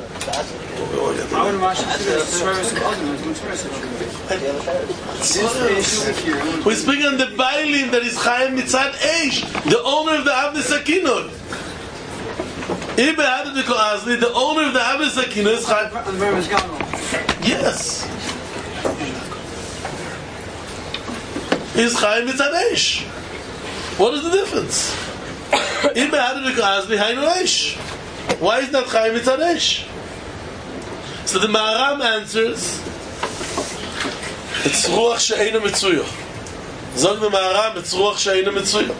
We speak on the Bailim that is Chaim Mitzad Eish, the owner of the Avnei Sakinot. The owner of the Avnei Sakinot is Chaim. Yes. Is Chaim Mitzad Eish. What is the difference? Why is not Chaim Mitzad Eish? So the Maharam answers, it's Ruach She'eina Mitzuyah. Zog the Maharam, it's Ruach She'eina Mitzuyah.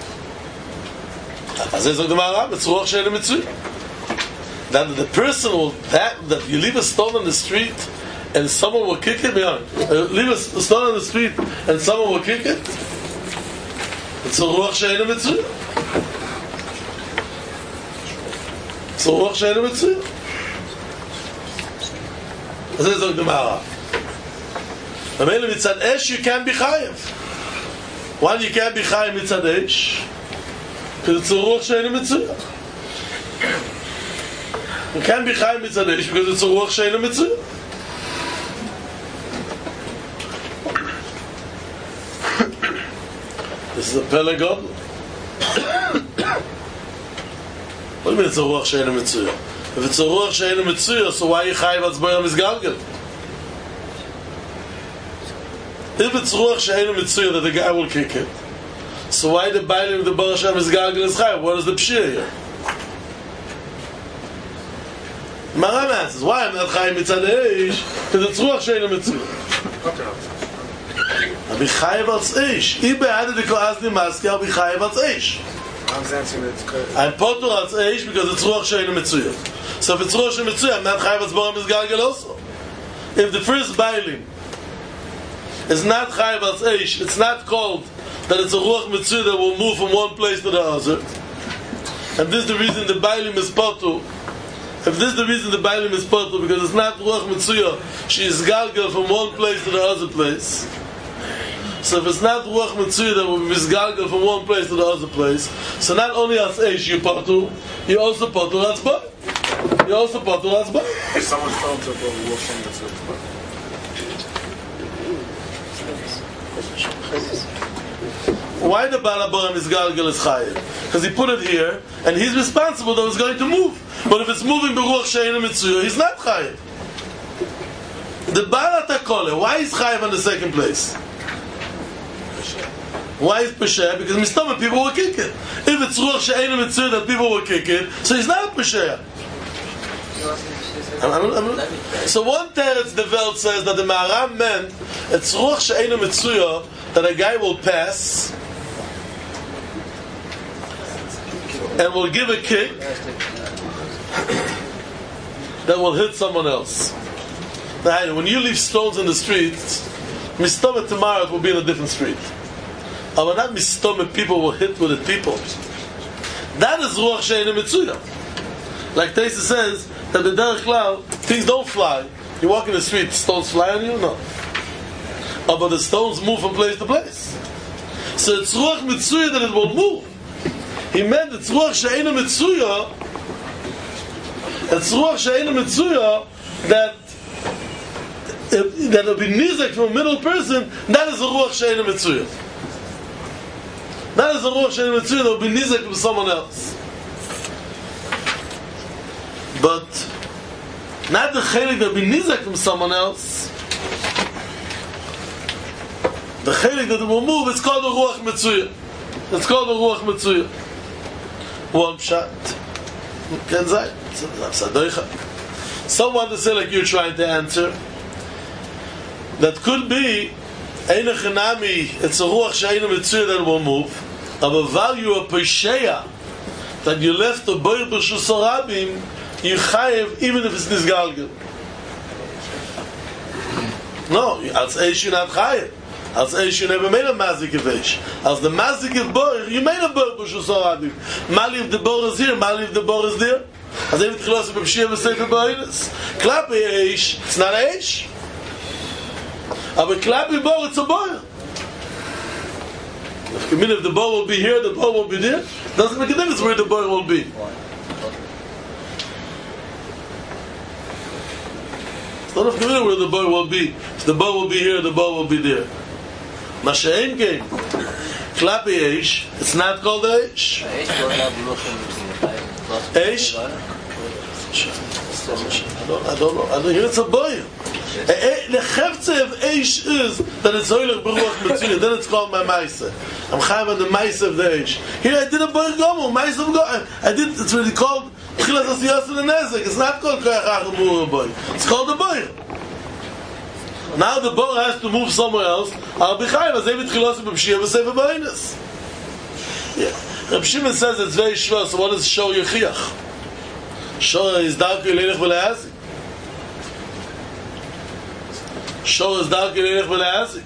As Zog the Maharam, it's Ruach She'eina Mitzuyah. That the person will, that you leave a stone on the street and someone will kick it behind. Leave a stone on the street and someone will kick it. It's a Ruach She'eina Mitzuyah. It's a Ruach She'eina Mitzuyah. As is the Gemara. The Mele Mitzad Esh you can't be Chayev. Why you can't be Chayev Mitzad Esh? Because it's a Ruach She'eina Mitzuyah. You can't be Chayev Mitzad Esh because it's a Ruach She'eina Mitzuyah. This is a Pele God. What do you mean it's a Ruach She'eina Mitzuyah? If it's a Ruach She'eina Mitzuyah, so why are you Chayiv Atzboyah Mizgalgel? If it's Ruach She'eina Mitzuyah that the guy will kick it, so why the Bailim of the Baruch Hashem Mizgalgel is Chayiv? What is the Pshir here? Maram answers, why I'm not Chayiv Mitzad Eish? Because it's Ruach She'eina Mitzuyah. I'll be Chayiv Atz Eish. If I had to go ask the Maski, I'll be Chayiv Atz Eish. I'm potur Atz Eish because it's Ruach She'eina Mitzuyah. So if it's Ruach She'eina Mitzuyah, I'm not Chayiv Atzboyah Mizgalgel also. If the first Bailim is not chayiv as eish. It's not called that it's a ruach mitzvah that will move from one place to the other. And this is the reason the Bailim is potu. If this is the reason the Bailim is potu, because it's not ruach mitzvah, she is galgal from one place to the other place. So if it's not ruach mitzvah that will be misgalgal from one place to the other place, so not only as eish you potu, you also potu as ba. You also potu as ba. If someone's told to go ruach from the Why the Balabaram is galgal is chayiv? Because he put it here, and he's responsible that it's going to move. But if it's moving beruach she'einu mitzvah, he's not chayiv. The Balat HaKoleh, why is chayiv on the second place? Why is Pesher? Because Mistama people were kicking. If it's ruach she'einu mitzvah that people were kicking, so he's not Pesher. So one teretz the Welt says that the Maharam meant it's ruach she'einu mitzvah that a guy will pass and will give a kick that will hit someone else. Now, when you leave stones in the street, Mistama tomorrow it will be in a different street. But not Mistama people will hit with the people. That is ruach she'einu mitzvah. Like Taisa says that the derech klal things don't fly. You walk in the street, stones fly on you? No. But the stones move from place to place. So it's ruach mitzvah that it will move. He meant it's ruach she'einu mitzvah. It's ruach she'einu mitzvah that will be nizek from a middle person. That is a ruach she'einu mitzvah. That is a ruach she'einu mitzvah that will be nizek from someone else. But not the chelik that will be nizek from someone else. The chelik that will move, it's called the ruach mitzvah. It's called the ruach mitzvah. One shot. Someone to say like you're trying to answer. That could be Eine Chenami, it's a ruach she'einu mitzvah that will move. But while you are pesheya, that you left the boir b'shus harabim, you chayev even if it's nisgalgel. No, als eish you not chayev. Als eish you never made a mazik of eish. Als the mazik of boir, you made a boir b'shus harabim. Mali if the boir is here, mali if the boir is there. As if it's close to B'shia v'sefer boiris. Klapi eish, it's not eish. But klapi boir, it's a boir. If the boir will be here, the boir will be there. Doesn't make a difference where the boir will be. It's not of community where the boir will be. If the boir will be here, the boir will be there. Masha'en game. Klapi eish, it's not called eish. Eish? I don't know. I hear it's a boir. The chefze of eish is that it's oilich beruach mitzvah. Then it's called my maisa. I'm chayav on the maisa of the eish. Here I did a boir gomel, maisa of gomel. It's really called chilas asiyas and nezek. It's not called koyach achar boir. It's called a boir. Now the boir has to move somewhere else. I'll be chayav as every chilas b'mshiyah v'sefer b'aynes. Yeah. Reb Shimon says it's very shver. So what does shor yechiach? Shor is darkei leilech v'le'azik. Shor is darkei leilech v'le'azik.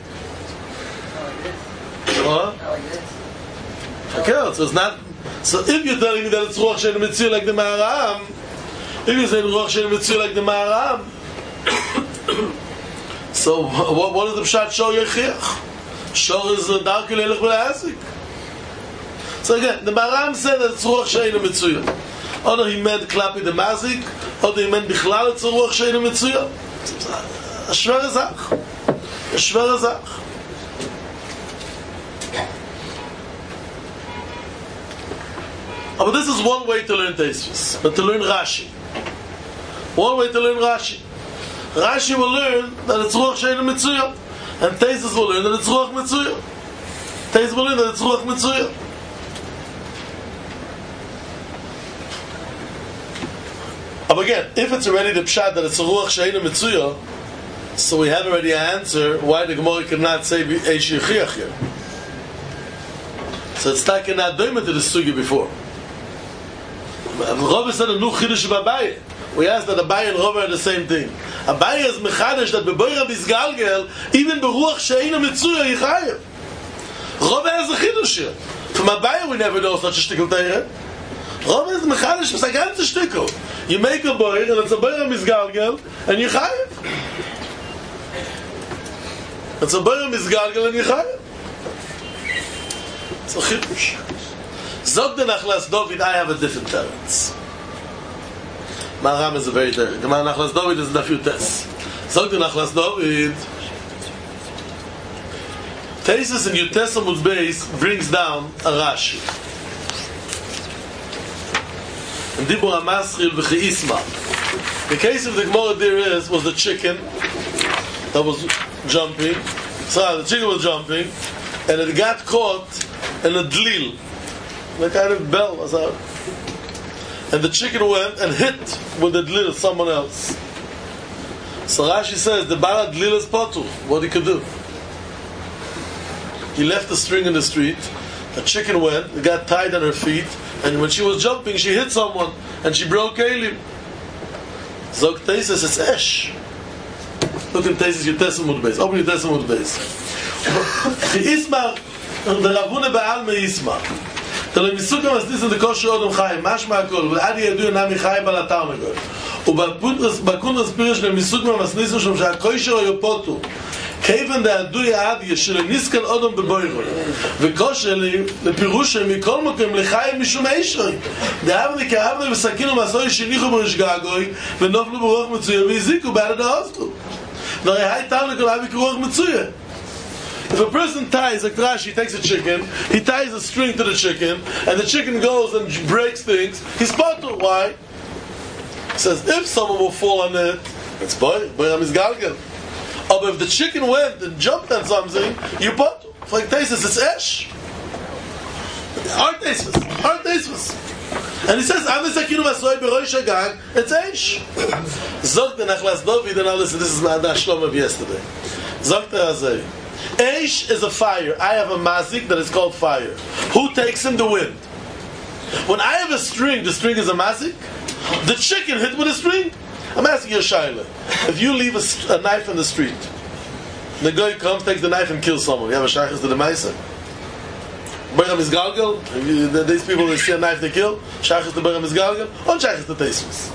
What? Okay, so it's not. So if you're telling me that it's ruach she'einu mitzvah like the Maharam, if you're saying ruach she'einu mitzvah like the Maharam, so what is the pshat shor yechiach? Shor is darkei leilech v'le'azik. So again, the Maharam said that it's ruach she'einu mitzvah. Or he meant klapi the mazik, or he meant bichlal it's a ruach she'einu mitzvah. A shver zach. A shver zach. But this is one way to learn Tosfos, but to learn Rashi. One way to learn Rashi. Rashi will learn that it's ruach she'einu mitzvah, and Tosfos will learn that it's ruach mitzvah. Tosfos will learn that it's ruach mitzvah. But again, if it's already the pshat that it's a ruach she'einu mitzvah, so we have already an answer why the Gemara cannot say eish yechiach here. So it's like not doing to the sugi before. Rava said a new chiddush of Abaye. We asked that Abaye and Rava are the same thing. Abaye is mechadish that beboira bisgalgel, even beruach she'ena mitzuya yichayev. Rava has a chiddush here. From Abaye we never know such a shtickle teire. Rava is mechadish, it's a ganze shtickle. You make a boir, and it's a boira misgalgel, and yichayev. It's a boira misgalgel, and yichayev. It's a chiddush. Zog the Nachlas David, I have a different teretz. Maram is a very different. The Nachlas David is in a few tests. Zog the Nachlas David. Tesis in Yutessamud base brings down a Rashi. And Dibur HaMaschil v'chi Isma. The case of the Gemara there was the chicken that was jumping. So the chicken was jumping, and it got caught in a dlil. The kind of bell was out. And the chicken went and hit with the dlil someone else. So Rashi says, the Bala dlil is potu. What he could do? He left the string in the street. The chicken went, it got tied on her feet, and when she was jumping, she hit someone, and she broke Elim. Zog Teises, it's Esh. Look in Teises, Yutessamud base. Open Yutessamud base. The Isma, the Ravune Ba'al Me Isma. The Misukam was this in the Kosher Odom Chayim, Mashma Akol, Adi Yadu Nami Chayim Bala Tarnagol. ובקונרס פירש למסוגמה מסניסו שם שהכושר היופוטו כיוון דעדו יעדיה שלניסקן אודום בבוירו וכושר לפירוש שמכל מקום לחיים משום אישוי דאבני כאבני וסכינו מסוי שניחו ברשגגוי ונופלו ברוח מצויה והזיקו בעד האוסטו והרי היי תרנגול אבי כרוח מצויה. If a person ties, like Rashi takes a chicken, he ties a string to the chicken, and the chicken goes and breaks things, he's potter. Why? He says, if someone will fall on it, it's boy is galgal. But if the chicken went and jumped on something, you potter. For like Teisus, it's Esh. Hard Teisus. And he says, it's Esh. Zog the Nachlas David, and now listen, this is my Adash Shlom of yesterday. Zog the Azay. Eish is a fire. I have a mazik that is called fire. Who takes in the wind? When I have a string, the string is a mazik. The chicken hit with a string. I'm asking you a shaila. If you leave a knife in the street, the guy comes, takes the knife and kills someone. You have a shaykhis to the maisa. Bergam is galgal. These people, they see a knife, they kill. Shaykhis to Bergam is galgal. Or shaykhis to Teismus.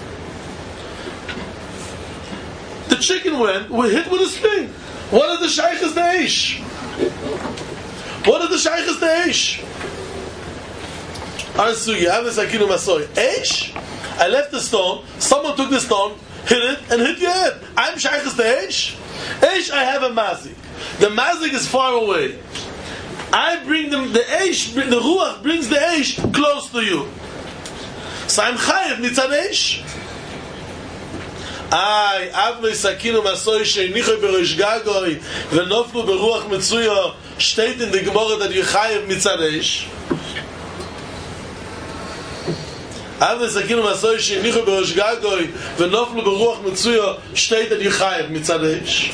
The chicken went, hit with a string. What is the shaykhis to Eish? What is the shaykhis to Eish? Arsugi, I have this akinu masoy. Eish? I left the stone, someone took the stone, hit it, and hit your head. I'm shaykhis to Eish? Eish, I have a mazik. The mazik is far away. I bring them, the Eish, the Ruach brings the Eish close to you. So I'm chayiv mitzad Eish. Avnei Sakinu Masoi Sheinichoi Berosh Gagoi Venoflu Beruach Mitzuyo steht in der Gemara that you chayev mitzad Eish. Avnei Sakinu Masoi Sheinichoi Berosh Gagoi Venoflu Beruach Mitzuyo steht that you chayev mitzad Eish.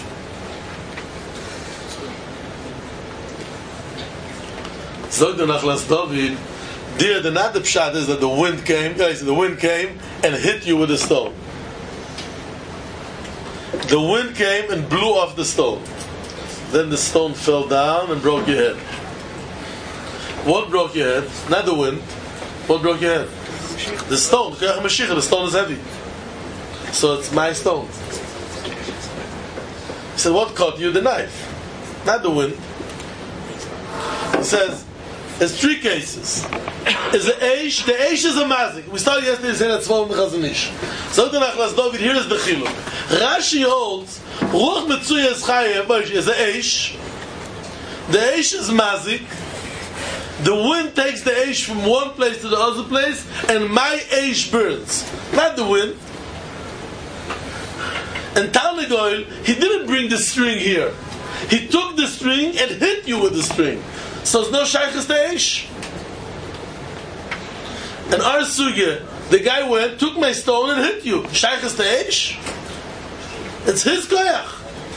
Zog the Nachlas David, dear, the not the pshat is that the wind came and hit you with a stone. The wind came and blew off the stone. Then the stone fell down and broke your head. What broke your head? Not the wind. What broke your head? The stone. The stone is heavy. So it's my stone. He said, what caught you? The knife. Not the wind. He says, there's three cases. Is the Eish is a mazik. We started yesterday saying that Tzvah Mechazanish. So the Nachlas David, here is the chiluk. Rashi holds, Ruach Metzuya is chayev, is the Eish. The Eish is mazik. The wind takes the Eish from one place to the other place, and my Eish burns. Not the wind. And Tarnagoil, he didn't bring the string here. He took the string and hit you with the string. So it's no shaykhis to Eish. And our sugya, the guy went, took my stone and hit you. Shaykhis to Eish? It's his koyach.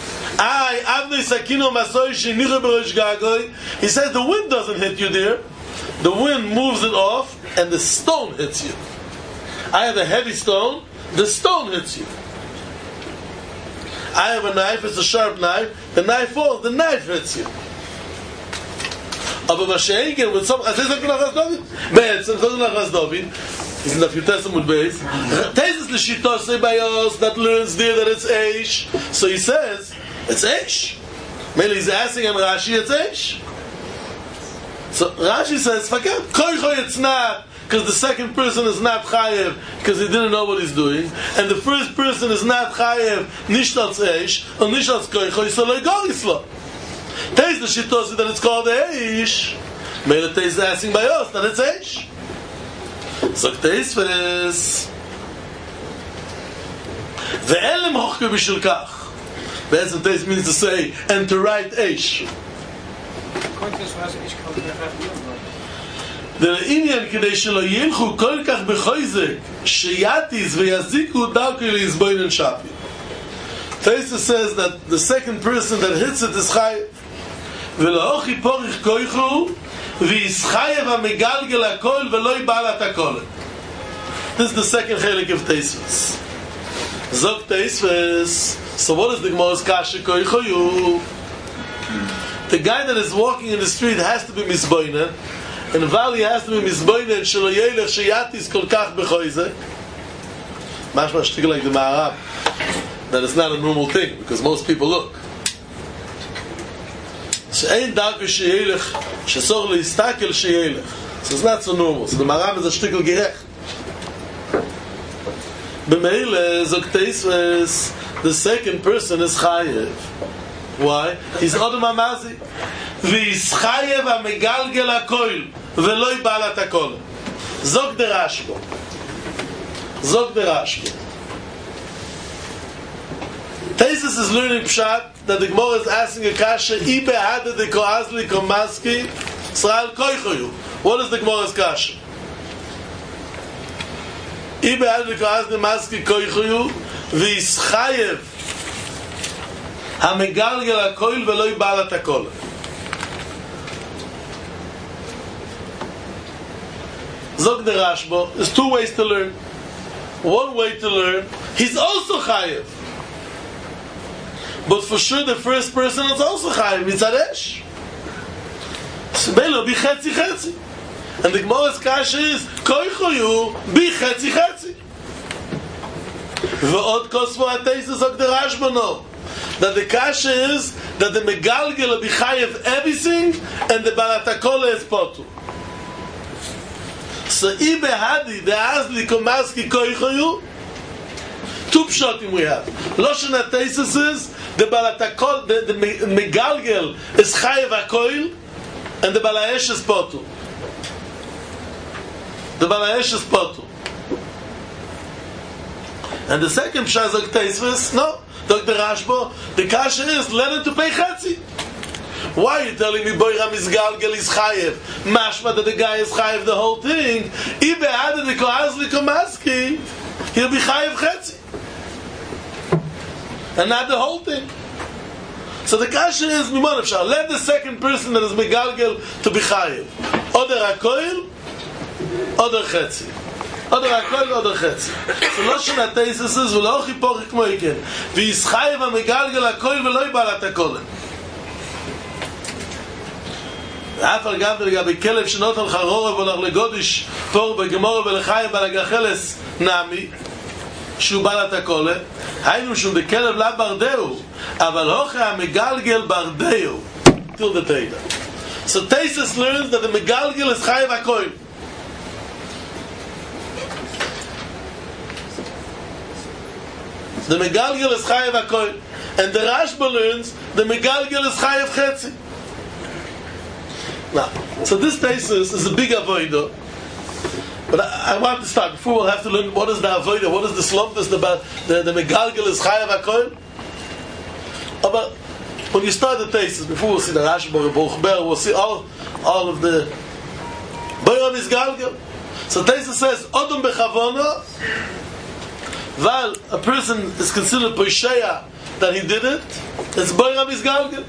He says the wind doesn't hit you there. The wind moves it off and the stone hits you. I have a heavy stone, the stone hits you. I have a knife, it's a sharp knife, the knife falls, the knife hits you. Aber was schenken mit so, also sagt nach David, beim so nach David, is in the New Testament base. There's the shitose by us that learns there that it's Eish. So he says, it's Eish. Maybe he's asking him Rashi, it's Eish. So Rashi says, forget, koicho it's not, because the second person is not chayev, because he didn't know what he's doing, and the first person is not chayev, nicht als Eish, and nicht als koicho, so lo yigor islo. There's the shitose that it's called Eish. Maybe there's asking by us that it's Eish. So Teisves Ve'elem hochke b'shel kach. Be'etzem Teis means to say, and to write Eish. The Inyan kedei shelo yilchu kol kach b'choizek sheyatiz ve'yaziku darko li'izboinen shapi. Teisves says that the second person that hits it is chayev. Ve'lochi porich koichu v'yischayev ha'megalgel hakol ve'lo yibalat hakol. This is the second chelik of Teisves. Zok Teisves. So what is the Gemara's kasha koichoyu? The guy that is walking in the street has to be misboinen, and the valley has to be misboinen shelo yelech sheyatis kol kach b'choizek. Mashma shtick like the Ma'arab, that it's not a normal thing because most people look. She'ein darko sheyelech shesor leistakel sheyelech. So it's not so normal. So the Ma'arab is a shtickle gerech. B'meile zok Teisves, the second person is chayev. Why? He's Odom HaMazi. V'yischayev ha'megalgel hakoil ve'lo yibalat hakol. Zok the Rashbo. Teisves is learning pshat that the Gemara is asking a kasha ibe hada de koazli komaski sral koichoyu. What is the Gemara's kasha? Ibe hada de koazli komaski koichoyu v'yischayev ha'megalgel hakoil ve'lo yibalat hakol. Zog the Rashbo. There's two ways to learn. One way to learn, he's also chayev. But for sure the first person is also chayev. It's aresh. Shebelo bi chetzi chetzi. And the Gemara's kasha is koichoyu bi chetzi chetzi. Ve'od kosmo ateisus zog the Rashbo no. That the kasha is that the megalgel bi chayev everything and the balat hakol is potu. So ibe hadi the azli komaski koichoyu. Two pshatim we have. Loshen ateisus is the balat hakol, the megalgel is chayev hakoil, and the balayesh is potu. The balayesh is potu. And the second pshat zog Teisves, no, Dr. Rashbo, the kasha is let him to pay chetzi. Why are you telling me Boira Mizgalgel is chayev? Mashma that the guy is chayev the whole thing. Ibe hada de koazli komaski, he'll be chayev chetzi, and not the whole thing. So the kasha is mimon efshar. Let the second person that is megalgel to be chayev. Oder hakoil, oder chetzi. Oder hakoil, oder chetzi. So loshen ateisus is v'lo chiporik moiken. V'yis chayev ha-megalgel hakoil v'lo yibalat hakol. אף על גם לגבי כלב שנותן חרורב הולך לגודש פור בגמור ולחיים בלגחלס נעמי שהוא בעלת הקולה היינו שהוא בכלב לא ברדהו אבל הוכה המגלגל ברדהו till the Teda. So Teisves learns that the megalgel is chayev hakoil. The megalgel is chayev hakoil, and the Rashba learns the megalgel is chayev chetzi. Now, so this Teisves is a big avodah, but I want to start before we'll have to learn what is the avodah, what is the slumpus, the megalgel is chayev hakoil. But when you start the Teisves, before we'll see the Rashba, we'll see all of the Boira Mizgalgel. So Teisves says Odom bechavona, while a person is considered Posheya that he did it, it's Boira Mizgalgel.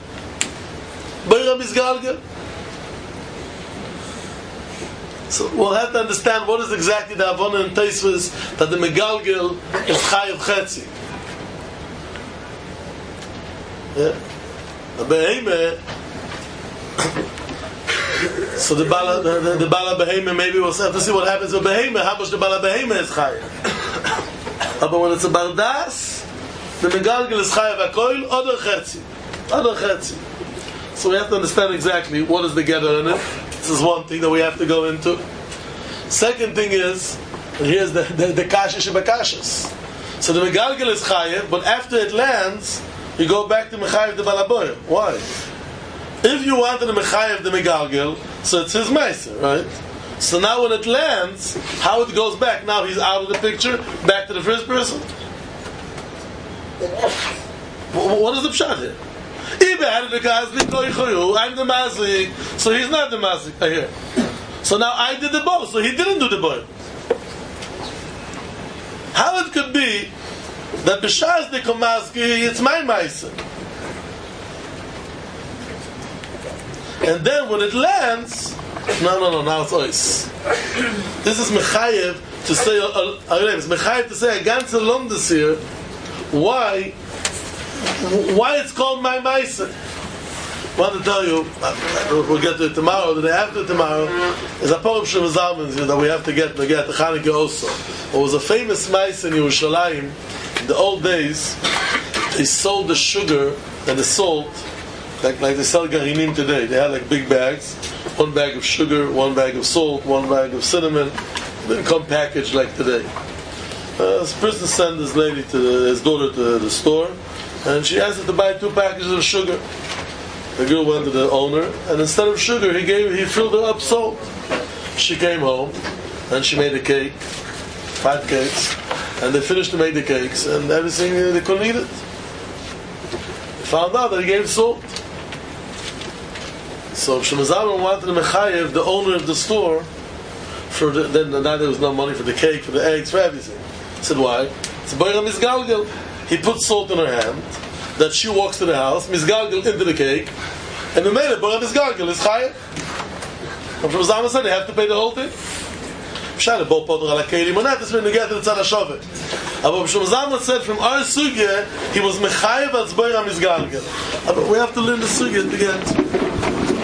So we'll have to understand what is exactly the Havana and Taisvus that the Megalgel is Chayav Chetzi. Yeah. The Behemah. So the Bala Behemah, maybe we'll have to see what happens with Behemah, how much the Bala Behemah is Chayav. But when it's a Bardas, the Megalgel is Chayav HaKoil, Other Chetzi. So we have to understand exactly what is the Gedder in it. This is one thing that we have to go into. Second thing is, here's the Kasha Shebakashas. So the Megalgel is Chayev, but after it lands, you go back to Mechayev the Balaboya. Why? If you wanted to Mechayev the Megalgel, so it's his Meiser, right? So now when it lands, how it goes back? Now he's out of the picture, back to the first person. What is the pshat here? I'm the Mazik, so he's not the Mazik here. So now I did the bow, so he didn't do the bow. How it could be that B'shaz the Komaski, it's my Maisa. And then when it lands, no, now it's Ois. This is Mechayev to say, it's Mechayev to say a ganze Londes here, why it's called my Maisa. I want to tell you, we'll get to it tomorrow, the day after tomorrow, is a Porab Shem Zalman that we have to get the Chanukah also. It was a famous Maisa in Yerushalayim. In the old days, they sold the sugar and the salt like they sell Garinim today. They had like big bags, one bag of sugar, one bag of salt, one bag of cinnamon. It didn't come packaged like today. This person sent his lady his daughter to the store, and she asked her to buy 2 packages of sugar. The girl went to the owner, and instead of sugar, he filled her up salt. She came home, and she made a cake, 5 cakes, and they finished to make the cakes, and everything, they couldn't eat it. They found out that he gave salt. So Shemazalman wanted to mechayev the owner of the store for then now there was no money for the cake, for the eggs, for everything. He said, why? It's a boyra misgalgel. He put salt in her hand, that she walks to the house, misgalgel into the cake, and the made boyra misgalgel is chayev. And Shemazalman said they have to pay the whole thing. Shana bo poter ala keli monat is when they get to the tzad hashovet. Aber Shemazalman said from our sugya he was mechayev as boyra misgalgel. But we have to learn the sugya to get.